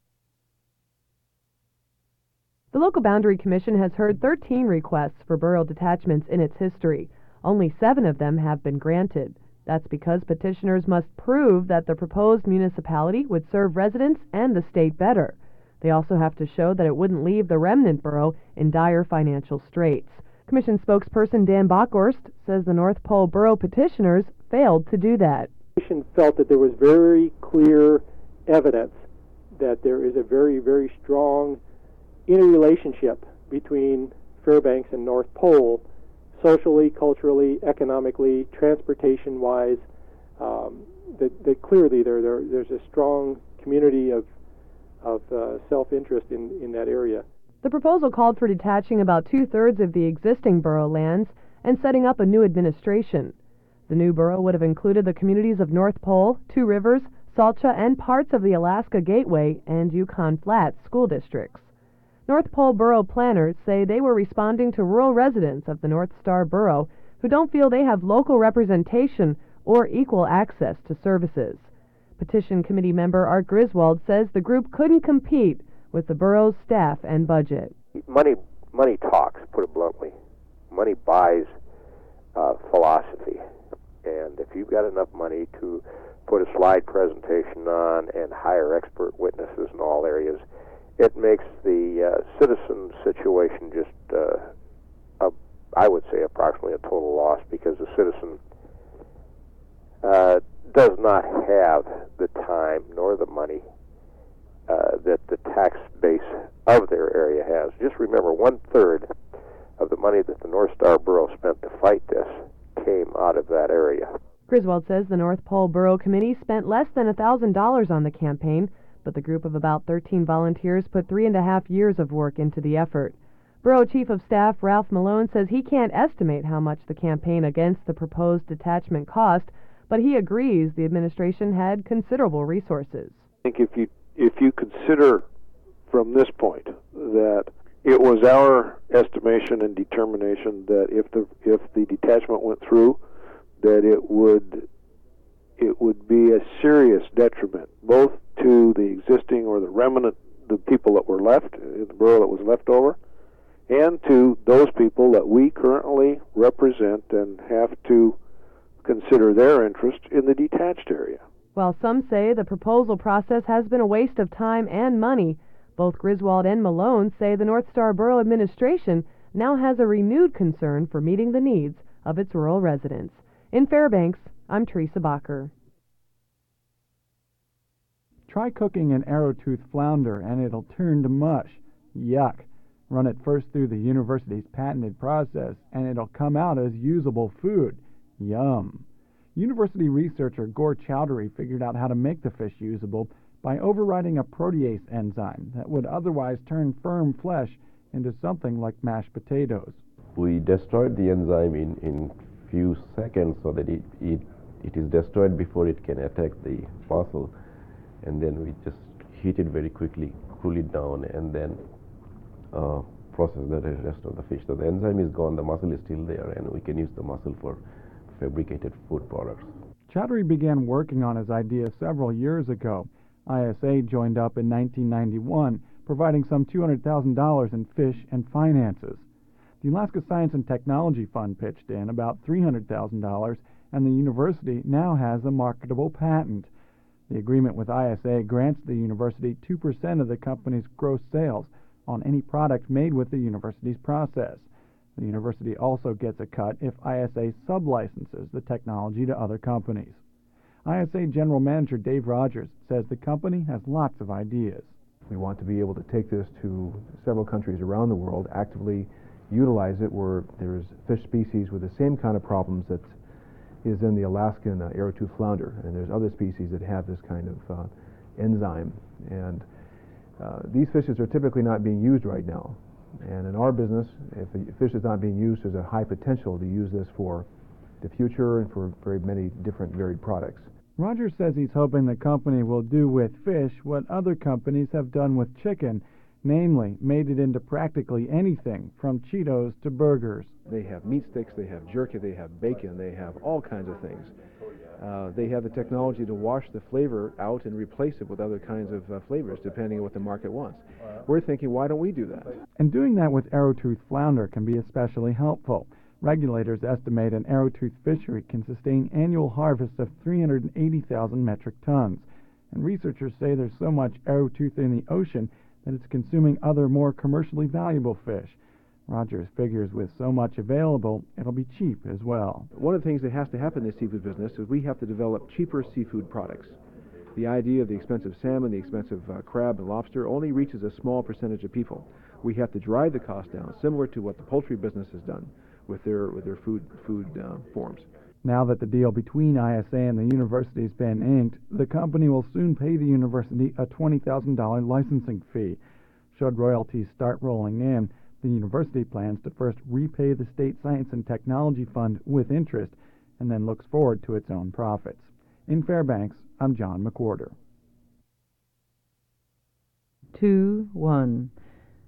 The Local Boundary Commission has heard 13 requests for borough detachments in its history. Only 7 of them have been granted. That's because petitioners must prove that the proposed municipality would serve residents and the state better. They also have to show that it wouldn't leave the remnant borough in dire financial straits. Commission spokesperson Dan Bockhorst says the North Pole Borough petitioners failed to do that. The Commission felt that there was very clear evidence that there is a very, very strong interrelationship between Fairbanks and North Pole, socially, culturally, economically, transportation-wise. That clearly there's a strong community of self-interest in that area. The proposal called for detaching about 2/3 of the existing borough lands and setting up a new administration. The new borough would have included the communities of North Pole, Two Rivers, Salcha, and parts of the Alaska Gateway and Yukon Flats school districts. North Pole Borough planners say they were responding to rural residents of the North Star Borough who don't feel they have local representation or equal access to services. Petition Committee member Art Griswold says the group couldn't compete with the borough's staff and budget. Money talks, put it bluntly. Money buys philosophy. And if you've got enough money to put a slide presentation on and hire expert witnesses in all areas, it makes the citizen situation just, I would say, approximately a total loss, because the citizen does not have the time nor the money that the tax base of their area has. Just remember, 1/3 of the money that the North Star Borough spent to fight this came out of that area. Griswold says the North Pole Borough Committee spent less than $1,000 on the campaign, but the group of about 13 volunteers put 3.5 years of work into the effort. Borough Chief of Staff Ralph Malone says he can't estimate how much the campaign against the proposed detachment cost, but he agrees the administration had considerable resources. I think if you consider from this point that it was our estimation and determination that if the detachment went through, that it would be a serious detriment both to the existing or the remnant, the people that were left in the borough that was left over, and to those people that we currently represent and have to consider their interest in the detached area. While some say the proposal process has been a waste of time and money, both Griswold and Malone say the North Star Borough administration now has a renewed concern for meeting the needs of its rural residents. In Fairbanks, I'm Teresa Bacher. Try cooking an arrowtooth flounder and it'll turn to mush. Yuck. Run it first through the university's patented process and it'll come out as usable food. Yum. University researcher Gore Chowdhury figured out how to make the fish usable by overriding a protease enzyme that would otherwise turn firm flesh into something like mashed potatoes. We destroyed the enzyme in few seconds so that it is destroyed before it can attack the muscle, and then we just heat it very quickly, cool it down, and then process the rest of the fish. So the enzyme is gone, the muscle is still there, and we can use the muscle for fabricated food products. Chowdhury began working on his idea several years ago. ISA joined up in 1991, providing some $200,000 in fish and finances. The Alaska Science and Technology Fund pitched in about $300,000, and the university now has a marketable patent. The agreement with ISA grants the university 2% of the company's gross sales on any product made with the university's process. The university also gets a cut if ISA sublicenses the technology to other companies. ISA General Manager Dave Rogers says the company has lots of ideas. We want to be able to take this to several countries around the world, actively utilize it where there's fish species with the same kind of problems that is in the Alaskan arrowtooth flounder, and there's other species that have this kind of enzyme. And these fishes are typically not being used right now. And in our business, if the fish is not being used, there's a high potential to use this for the future and for very many different varied products. Rogers says he's hoping the company will do with fish what other companies have done with chicken, namely made it into practically anything from Cheetos to burgers. They have meat sticks, they have jerky, they have bacon, they have all kinds of things. They have the technology to wash the flavor out and replace it with other kinds of flavors depending on what the market wants. We're thinking, why don't we do that? And doing that with arrowtooth flounder can be especially helpful. Regulators estimate an arrowtooth fishery can sustain annual harvests of 380,000 metric tons. And researchers say there's so much arrowtooth in the ocean that it's consuming other more commercially valuable fish. Rogers figures with so much available, it'll be cheap as well. One of the things that has to happen in the seafood business is we have to develop cheaper seafood products. The idea of the expensive salmon, the expensive crab and lobster only reaches a small percentage of people. We have to drive the cost down, similar to what the poultry business has done with their food forms. Now that the deal between ISA and the university has been inked, the company will soon pay the university a $20,000 licensing fee. Should royalties start rolling in, the university plans to first repay the State Science and Technology Fund with interest and then looks forward to its own profits. In Fairbanks, I'm John McWhorter. 2-1.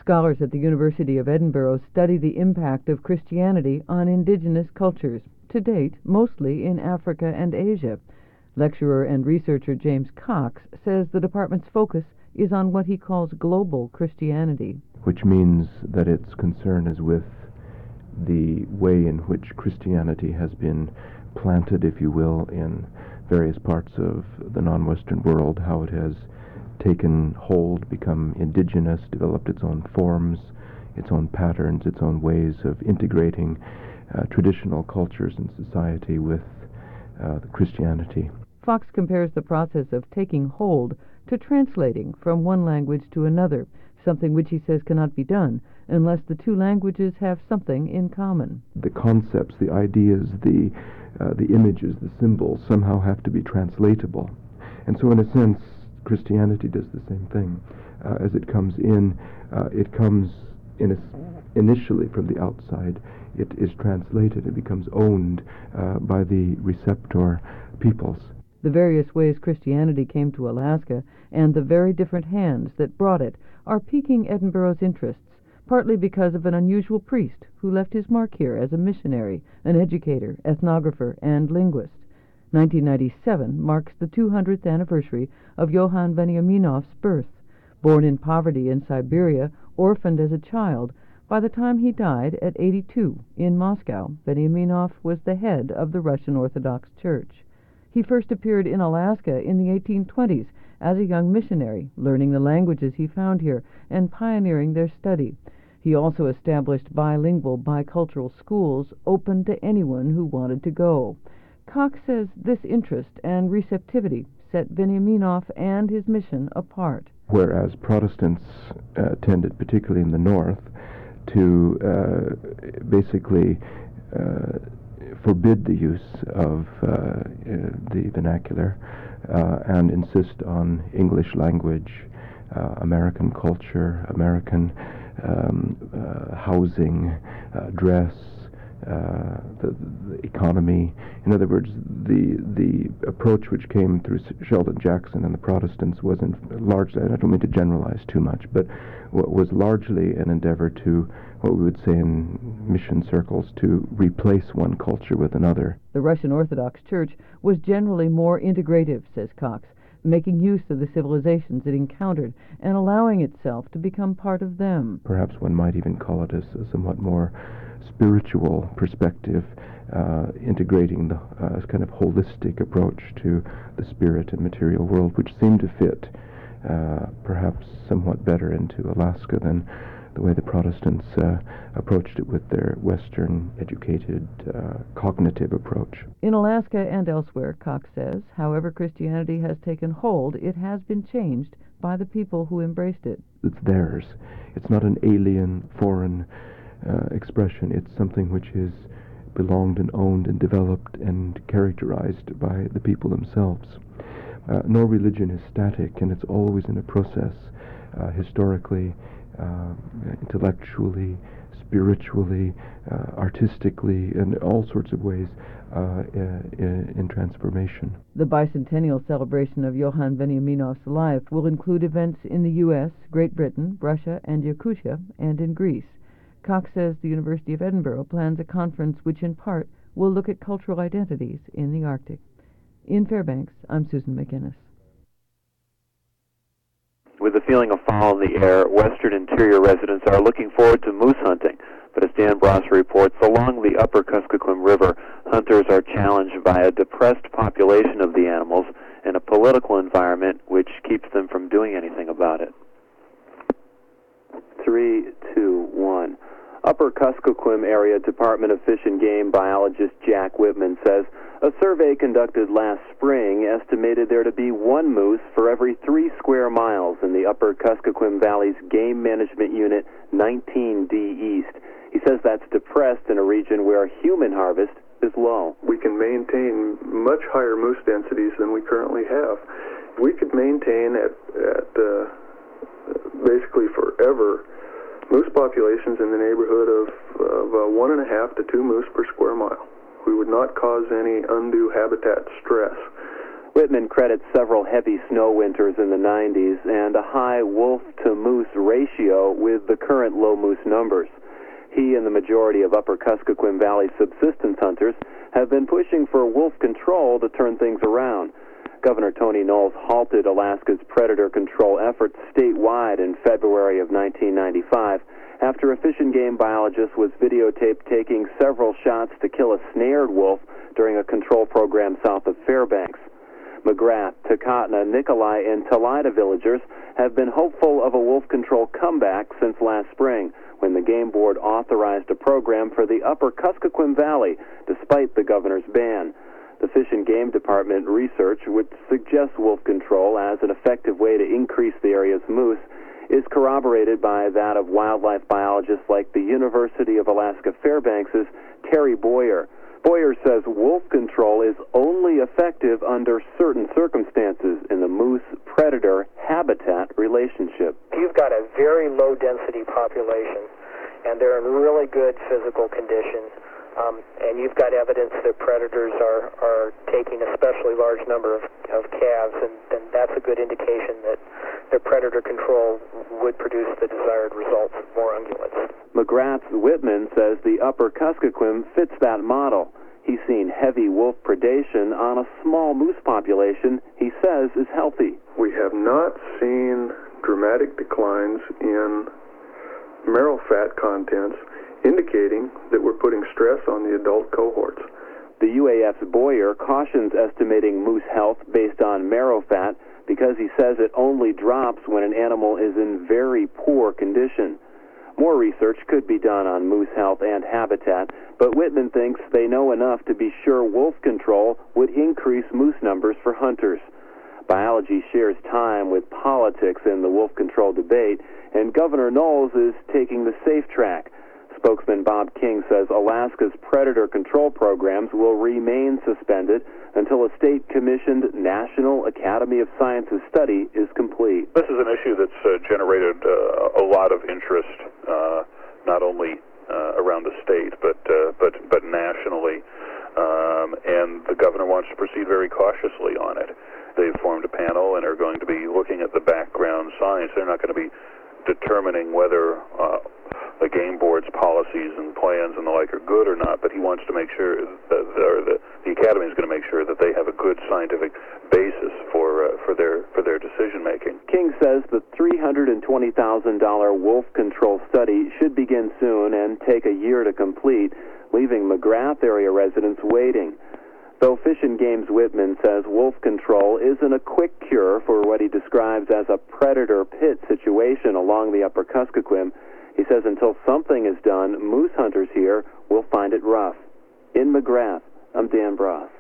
Scholars at the University of Edinburgh study the impact of Christianity on indigenous cultures, to date mostly in Africa and Asia. Lecturer and researcher James Cox says the department's focus is on what he calls global Christianity. Which means that its concern is with the way in which Christianity has been planted, if you will, in various parts of the non-Western world, how it has taken hold, become indigenous, developed its own forms, its own patterns, its own ways of integrating traditional cultures and society with the Christianity. Fox compares the process of taking hold to translating from one language to another, something which he says cannot be done unless the two languages have something in common. The concepts, the ideas, the images, the symbols somehow have to be translatable. And so in a sense, Christianity does the same thing. As it comes in, it comes initially from the outside. It is translated, it becomes owned by the receptor peoples. The various ways Christianity came to Alaska and the very different hands that brought it are piquing Edinburgh's interests, partly because of an unusual priest who left his mark here as a missionary, an educator, ethnographer, and linguist. 1997 marks the 200th anniversary of Johann Veniaminov's birth. Born in poverty in Siberia, orphaned as a child, by the time he died at 82 in Moscow, Veniaminov was the head of the Russian Orthodox Church. He first appeared in Alaska in the 1820s as a young missionary, learning the languages he found here and pioneering their study. He also established bilingual, bicultural schools open to anyone who wanted to go. Cox says this interest and receptivity set Veniaminov and his mission apart. Whereas Protestants tended, particularly in the north, to basically forbid the use of the vernacular and insist on English language, American culture, American housing, dress, the economy. In other words, the approach which came through Sheldon Jackson and the Protestants was largely, I don't mean to generalize too much, but was largely an endeavor to, what we would say in mission circles, to replace one culture with another. The Russian Orthodox Church was generally more integrative, says Cox, making use of the civilizations it encountered and allowing itself to become part of them. Perhaps one might even call it a somewhat more spiritual perspective, integrating the kind of holistic approach to the spirit and material world, which seemed to fit perhaps somewhat better into Alaska than the way the Protestants approached it with their Western educated cognitive approach. In Alaska and elsewhere, Cox says, however Christianity has taken hold, it has been changed by the people who embraced it. It's theirs. It's not an alien, foreign expression. It's something which is belonged and owned and developed and characterized by the people themselves. No religion is static, and it's always in a process, historically, intellectually, spiritually, artistically, and all sorts of ways in transformation. The bicentennial celebration of Johann Veniaminov's life will include events in the U.S., Great Britain, Russia, and Yakutia, and in Greece. Cox says the University of Edinburgh plans a conference which in part will look at cultural identities in the Arctic. In Fairbanks, I'm Susan McInnes. With the feeling of fall in the air, Western Interior residents are looking forward to moose hunting. But as Dan Brosser reports, along the upper Kuskokwim River, hunters are challenged by a depressed population of the animals and a political environment which keeps them from doing anything about it. 3, 2, 1. Upper Kuskokwim Area Department of Fish and Game biologist Jack Whitman says a survey conducted last spring estimated there to be one moose for every 3 square miles in the Upper Kuskokwim Valley's Game Management Unit 19D East. He says that's depressed in a region where human harvest is low. We can maintain much higher moose densities than we currently have. We could maintain at basically forever moose populations in the neighborhood of 1.5 to 2 moose per square mile. We would not cause any undue habitat stress. Whitman credits several heavy snow winters in the 90s and a high wolf-to-moose ratio with the current low moose numbers. He and the majority of Upper Kuskokwim Valley subsistence hunters have been pushing for wolf control to turn things around. Governor Tony Knowles halted Alaska's predator control efforts statewide in February of 1995 after a Fish and Game biologist was videotaped taking several shots to kill a snared wolf during a control program south of Fairbanks. McGrath, Takotna, Nikolai, and Talida villagers have been hopeful of a wolf control comeback since last spring, when the Game Board authorized a program for the Upper Kuskokwim Valley, despite the governor's ban. The Fish and Game Department research, which suggests wolf control as an effective way to increase the area's moose, is corroborated by that of wildlife biologists like the University of Alaska Fairbanks' Terry Boyer. Boyer says wolf control is only effective under certain circumstances in the moose-predator habitat relationship. You've got a very low-density population, and they're in really good physical conditions, and you've got evidence that predators are taking a especially large number of calves, and that's a good indication that the predator control would produce the desired results of more ungulates. McGrath's Whitman says the Upper Kuskokwim fits that model. He's seen heavy wolf predation on a small moose population he says is healthy. We have not seen dramatic declines in marrow fat contents, indicating that we're putting stress on the adult cohorts. The UAF's Boyer cautions estimating moose health based on marrow fat because he says it only drops when an animal is in very poor condition. More research could be done on moose health and habitat, but Whitman thinks they know enough to be sure wolf control would increase moose numbers for hunters. Biology shares time with politics in the wolf control debate, and Governor Knowles is taking the safe track. Spokesman Bob King says Alaska's predator control programs will remain suspended until a state-commissioned National Academy of Sciences study is complete. This is an issue that's generated a lot of interest, not only around the state, but nationally, and the governor wants to proceed very cautiously on it. They've formed a panel and are going to be looking at the background science. They're not going to be determining whether the Game Board's policies and plans and the like are good or not, but he wants to make sure that the Academy is going to make sure that they have a good scientific basis for their decision making. King says the $320,000 wolf control study should begin soon and take a year to complete, leaving McGrath area residents waiting. Though Fish and Game's Whitman says wolf control isn't a quick cure for what he describes as a predator pit situation along the Upper Kuskokwim, he says until something is done, moose hunters here will find it rough. In McGrath, I'm Dan Bross.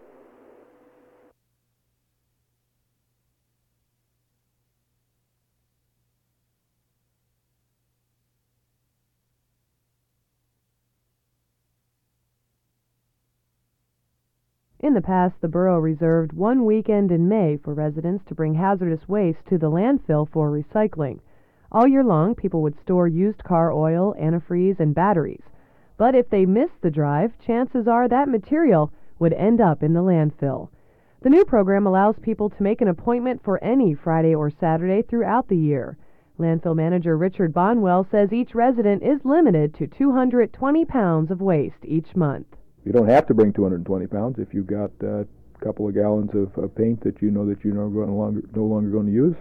In the past, the borough reserved one weekend in May for residents to bring hazardous waste to the landfill for recycling. All year long, people would store used car oil, antifreeze, and batteries. But if they missed the drive, chances are that material would end up in the landfill. The new program allows people to make an appointment for any Friday or Saturday throughout the year. Landfill manager Richard Bonwell says each resident is limited to 220 pounds of waste each month. You don't have to bring 220 pounds if you've got a couple of gallons of paint that you know that you're no longer going to use.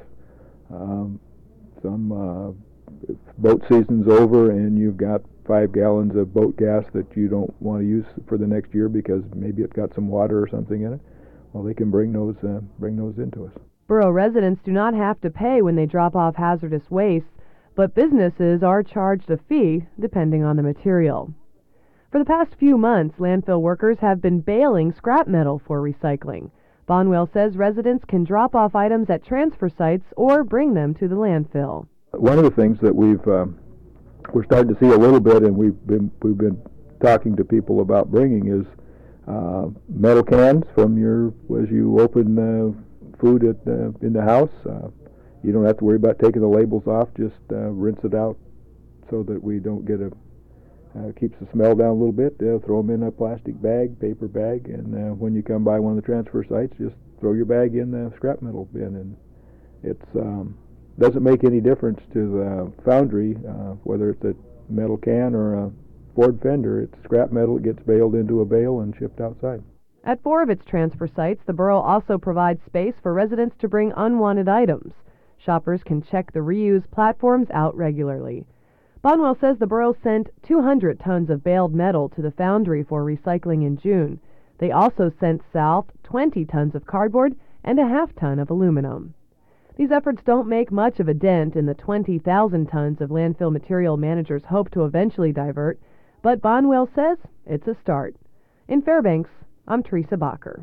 If boat season's over and you've got 5 gallons of boat gas that you don't want to use for the next year because maybe it's got some water or something in it, well, they can bring those into us. Borough residents do not have to pay when they drop off hazardous waste, but businesses are charged a fee depending on the material. For the past few months, landfill workers have been baling scrap metal for recycling. Bonwell says residents can drop off items at transfer sites or bring them to the landfill. One of the things that we're starting to see a little bit, and we've been talking to people about bringing, is metal cans from as you open food in the house. You don't have to worry about taking the labels off. Just rinse it out so that we don't get keeps the smell down a little bit. Throw them in a plastic bag, paper bag, and when you come by one of the transfer sites, just throw your bag in the scrap metal bin, and it's doesn't make any difference to the foundry whether it's a metal can or a Ford fender. It's scrap metal. It gets baled into a bale and shipped outside. At 4 of its transfer sites, the borough also provides space for residents to bring unwanted items. Shoppers can check the reuse platforms out regularly. Bonwell says the borough sent 200 tons of baled metal to the foundry for recycling in June. They also sent south 20 tons of cardboard and a half-ton of aluminum. These efforts don't make much of a dent in the 20,000 tons of landfill material managers hope to eventually divert, but Bonwell says it's a start. In Fairbanks, I'm Teresa Bacher.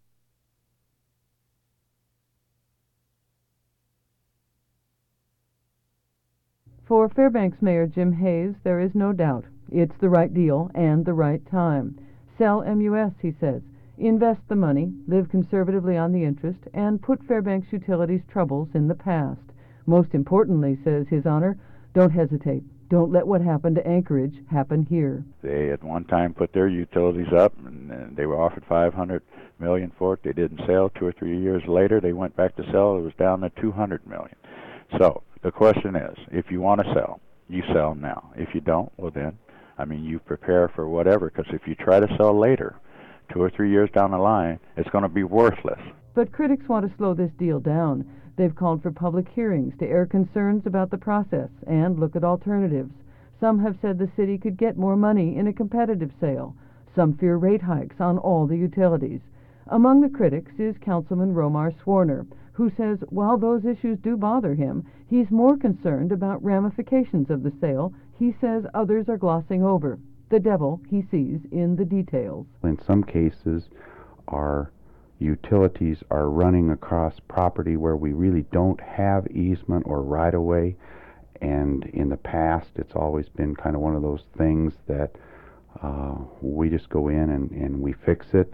For Fairbanks Mayor Jim Hayes, there is no doubt. It's the right deal and the right time. Sell MUS, he says. Invest the money, live conservatively on the interest, and put Fairbanks Utilities' troubles in the past. Most importantly, says His Honor, don't hesitate. Don't let what happened to Anchorage happen here. They at one time put their utilities up, and they were offered $500 million for it. They didn't sell. 2 or 3 years later, they went back to sell. It was down to $200 million. So the question is, if you want to sell, you sell now. If you don't, well then, you prepare for whatever, because if you try to sell later, 2 or 3 years down the line, it's going to be worthless. But critics want to slow this deal down. They've called for public hearings to air concerns about the process and look at alternatives. Some have said the city could get more money in a competitive sale. Some fear rate hikes on all the utilities. Among the critics is Councilman Romar Swarner, who says while those issues do bother him, he's more concerned about ramifications of the sale he says others are glossing over. The devil he sees in the details. In some cases, our utilities are running across property where we really don't have easement or right-of-way, and in the past it's always been kind of one of those things that we just go in and we fix it.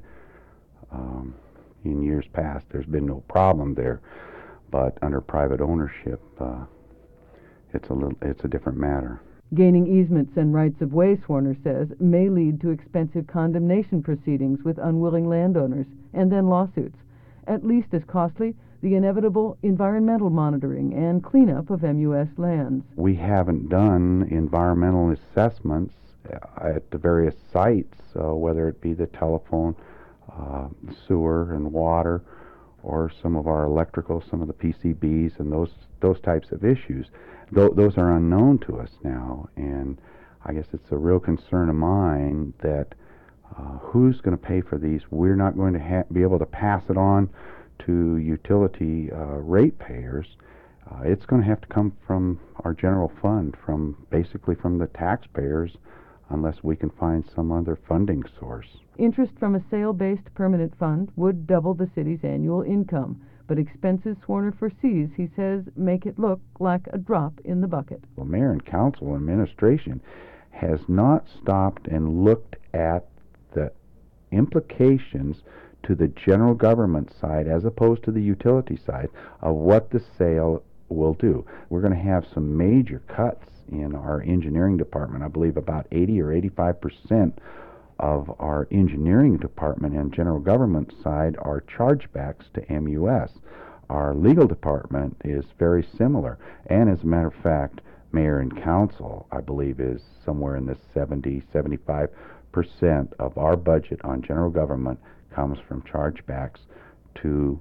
In years past there's been no problem there, but under private ownership it's a different matter. Gaining easements and rights-of-way, Swarner says, may lead to expensive condemnation proceedings with unwilling landowners and then lawsuits. At least as costly, the inevitable environmental monitoring and cleanup of MUS lands. We haven't done environmental assessments at the various sites, whether it be the telephone, sewer and water, or some of our electrical, some of the PCBs and those types of issues. Those are unknown to us now, and I guess it's a real concern of mine that who's going to pay for these? We're not going to be able to pass it on to utility ratepayers. It's going to have to come from our general fund, basically from the taxpayers, unless we can find some other funding source. Interest from a sale-based permanent fund would double the city's annual income, but expenses Swarner foresees, he says, make it look like a drop in the bucket. Well, mayor and council administration has not stopped and looked at the implications to the general government side as opposed to the utility side of what the sale will do. We're going to have some major cuts in our engineering department. I believe about 80 or 85% of our engineering department and general government side are chargebacks to MUS. Our legal department is very similar, and as a matter of fact, mayor and council, I believe, is somewhere in the 70-75% of our budget on general government comes from chargebacks to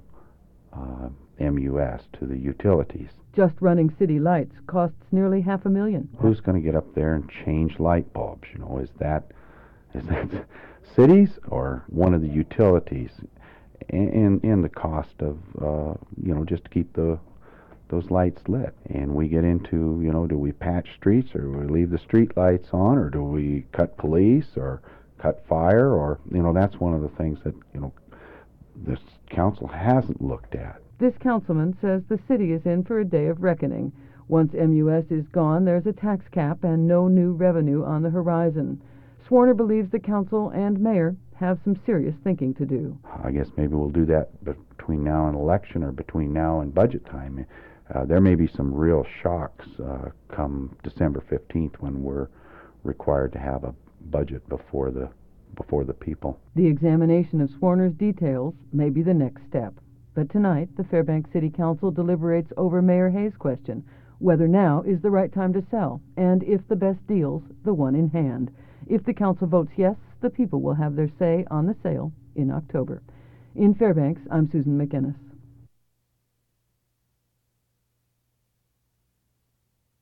MUS, to the utilities. Just running city lights costs nearly $500,000. Who's going to get up there and change light bulbs? Is that cities or one of the utilities? And the cost of just to keep those lights lit. And we get into do we patch streets, or do we leave the street lights on, or do we cut police or cut fire, or that's one of the things that this council hasn't looked at. This councilman says the city is in for a day of reckoning. Once MUS is gone, there's a tax cap and no new revenue on the horizon. Swarner believes the council and mayor have some serious thinking to do. I guess maybe we'll do that between now and election, or between now and budget time. There may be some real shocks come December 15th when we're required to have a budget before the people. The examination of Swarner's details may be the next step. But tonight, the Fairbanks City Council deliberates over Mayor Hayes' question, whether now is the right time to sell, and if the best deal's the one in hand. If the council votes yes, the people will have their say on the sale in October. In Fairbanks, I'm Susan McGinnis.